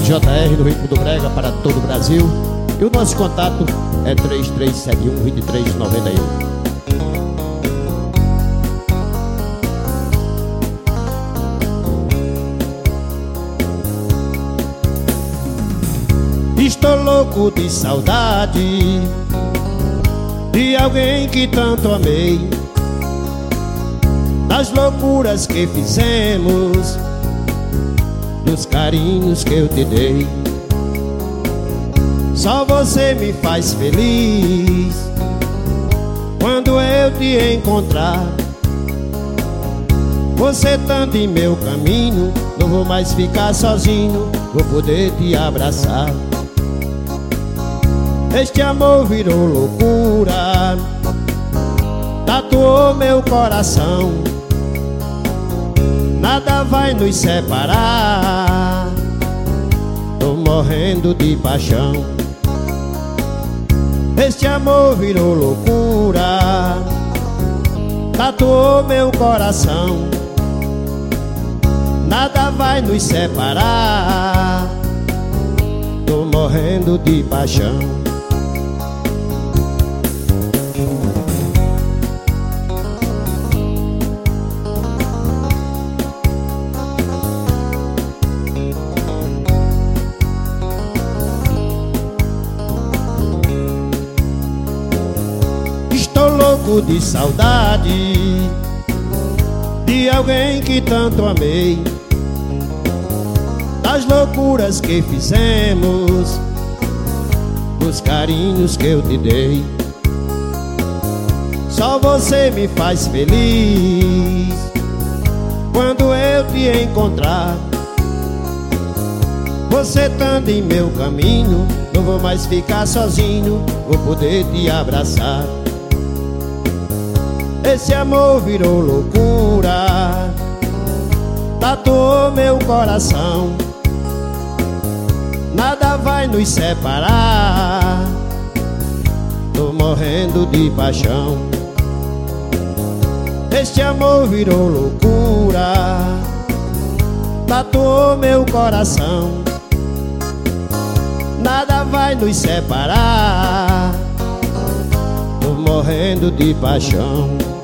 JR do Ritmo do Brega para todo o Brasil. E o nosso contato é 3371-2391. Estou louco de saudade de alguém que tanto amei, das loucuras que fizemos, dos carinhos que eu te dei. Só você me faz feliz quando eu te encontrar. Você tanto em meu caminho, não vou mais ficar sozinho, vou poder te abraçar. Este amor virou loucura, tatuou meu coração. Nada vai nos separar, tô morrendo de paixão. Este amor virou loucura, tatuou meu coração. Nada vai nos separar, tô morrendo de paixão. Estou louco de saudade de alguém que tanto amei, das loucuras que fizemos, dos carinhos que eu te dei. Só você me faz feliz quando eu te encontrar. Você estando em meu caminho, não vou mais ficar sozinho, vou poder te abraçar. Esse amor virou loucura, tatuou meu coração. Nada vai nos separar, tô morrendo de paixão. Este amor virou loucura, tatuou meu coração. Nada vai nos separar, tô morrendo de paixão.